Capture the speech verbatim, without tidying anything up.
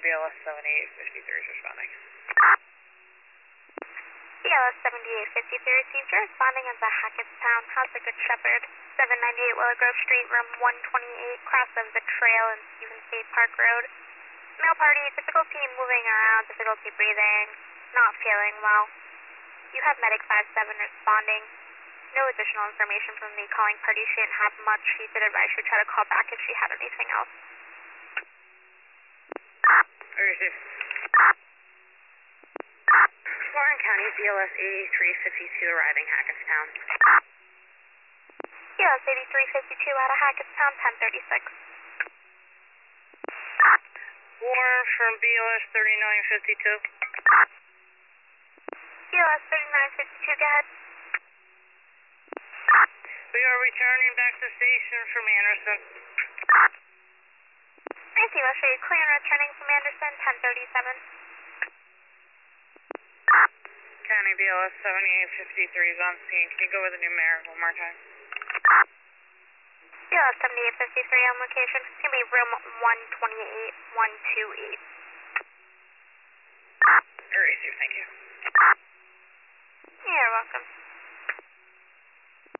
B L S seventy-eight fifty-three is responding. B L S seventy-eight fifty-three received. You're responding as a Hackettstown, House of Good Shepherd, seven ninety-eight Willow Grove Street, room one twenty-eight, cross of the trail and Stevens State Park Road. Male party, difficulty moving around, difficulty breathing, not feeling well. You have medic five seven responding. No additional information from the calling party. She didn't have much. She did advise she try to call back if she had anything else. Received. Warren County, B L S eighty-three fifty-two arriving Hackettstown. B L S eighty-three fifty-two out of Hackettstown, ten thirty-six. Warren from B L S thirty-nine fifty-two. B L S thirty-nine fifty-two, go ahead. We are returning back to station from Anderson. I see, I'll show you clear and returning from Anderson, ten thirty-seven. County B L S seventy-eight fifty-three is on scene. Can you go with the numeric one more time? B L S seventy-eight fifty-three on location. It's going to be room one twenty-eight, one twenty-eight. Received, thank you. You're welcome.